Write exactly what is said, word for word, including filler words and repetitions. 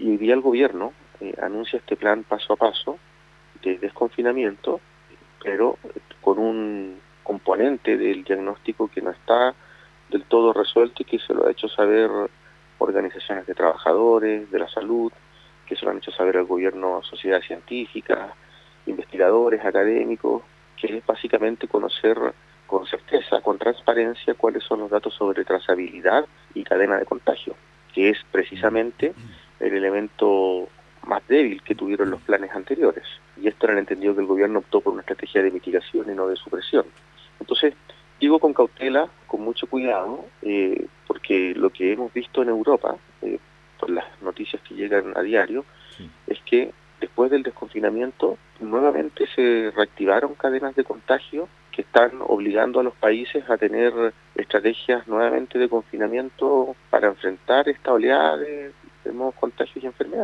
Y hoy día el gobierno eh, anuncia este plan paso a paso de desconfinamiento, pero con un componente del diagnóstico que no está del todo resuelto y que se lo ha hecho saber organizaciones de trabajadores, de la salud, que se lo han hecho saber al gobierno, sociedades científicas, investigadores, académicos, que es básicamente conocer con certeza, con transparencia, cuáles son los datos sobre trazabilidad y cadena de contagio, que es precisamente el elemento más débil que tuvieron los planes anteriores. Y esto era el entendido que el gobierno optó por una estrategia de mitigación y no de supresión. Entonces, digo con cautela, con mucho cuidado, eh, porque lo que hemos visto en Europa, eh, por las noticias que llegan a diario, sí, es que después del desconfinamiento nuevamente se reactivaron cadenas de contagio que están obligando a los países a tener estrategias nuevamente de confinamiento para enfrentar esta oleada de, de nuevos contagios y enfermedades.